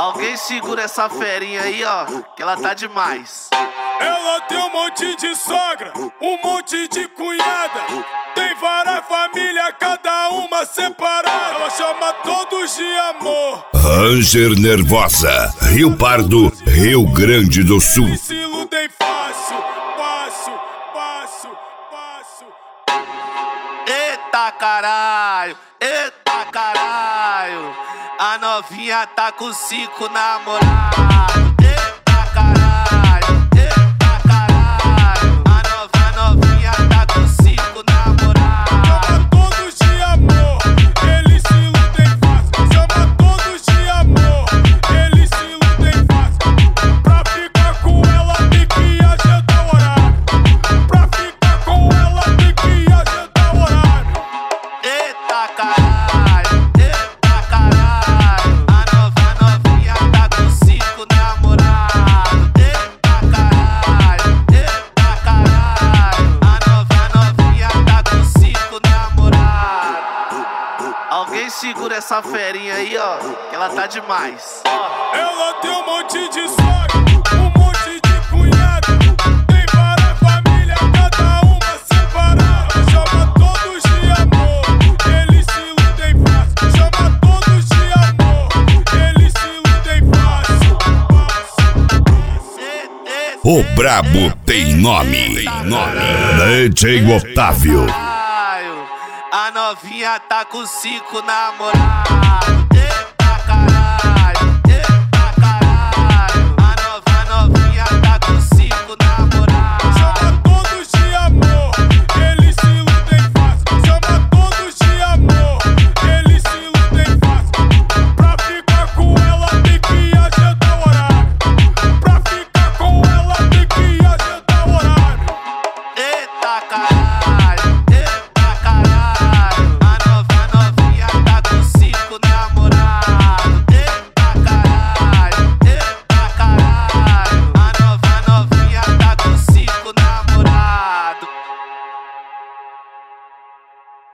Alguém segura essa ferinha aí, ó, que ela tá demais. Ela tem um monte de sogra, um monte de cunhada. Tem várias famílias, cada uma separada. Ela chama todos de amor. Ranger Nervosa, Rio Pardo, Rio Grande do Sul. Se iludem fácil, fácil, fácil, fácil. Eita caralho, eita caralho. A novinha tá com 5 namorados. Eita caralho, eita caralho. A novinha tá com 5 namorados. Chama todos de amor, eles se iludem fácil. Chama todos de amor, eles se iludem fácil. Pra ficar com ela tem que agendar o horário. Pra ficar com ela tem que agendar o horário. Eita caralho, eita caralho. A novinha tá com 5 namorados. Eita caralho, eita caralho. A novinha tá com 5 namorados. Alguém segura essa ferinha aí, ó, que ela tá demais. Ela tem um monte de sogra, um monte de cunhada. Tem várias famílias, cada uma separada. Chama todos de amor, eles se iludem fácil. Chama todos de amor, eles se iludem fácil. O brabo tem nome. DJ Otávio. A novinha tá com 5 namorados.